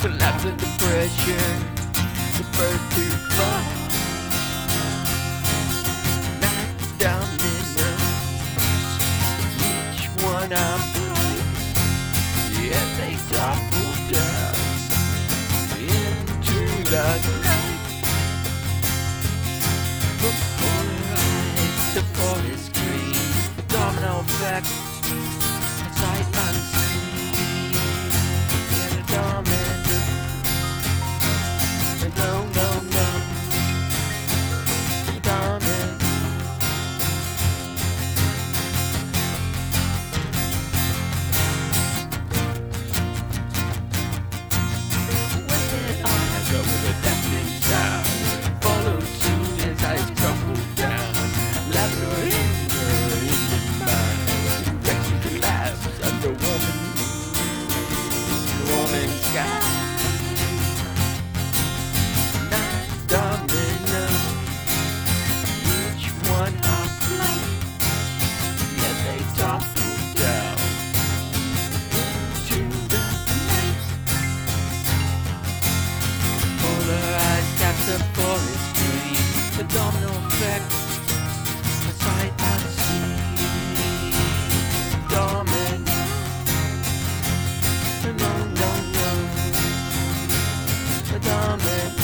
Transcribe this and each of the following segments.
collapse under pressure, the first to fall. Night dominoes, each one I'm blind. Yeah, they topple down into the night. Before their eyes, the forest green, the domino effect, a sight unseen. Yeah, the domino, no, no, no, the domino. With a deafening sound, followed soon as I crumbled down. Laughter in the mind, direction collapse under warming sky. Night domino, each one half light. Yeah, they topple down into the night. Polarized capture forest green, the domino effect, a sight unseen. Domino, no, no, no, the domino.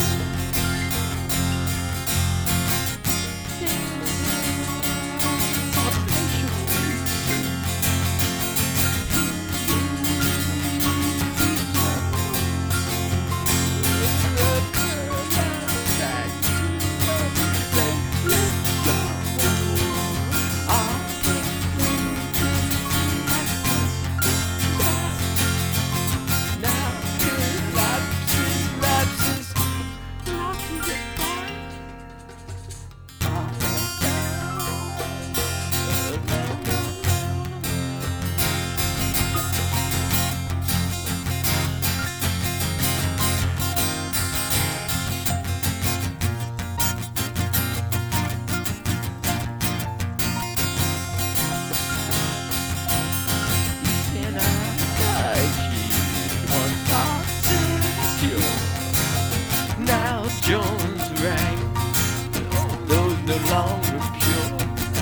Now Jones rang, those no longer pure.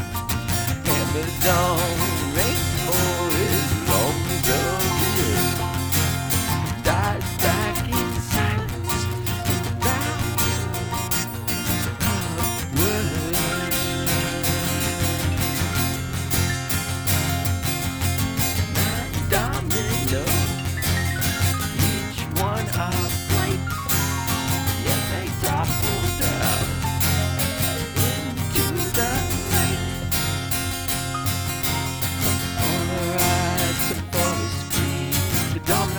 Amazon rainfall is long ago here. Died back in silence, domino, each one a flight. Yeah, they topple down into the night. Polarized, the forest green, the domino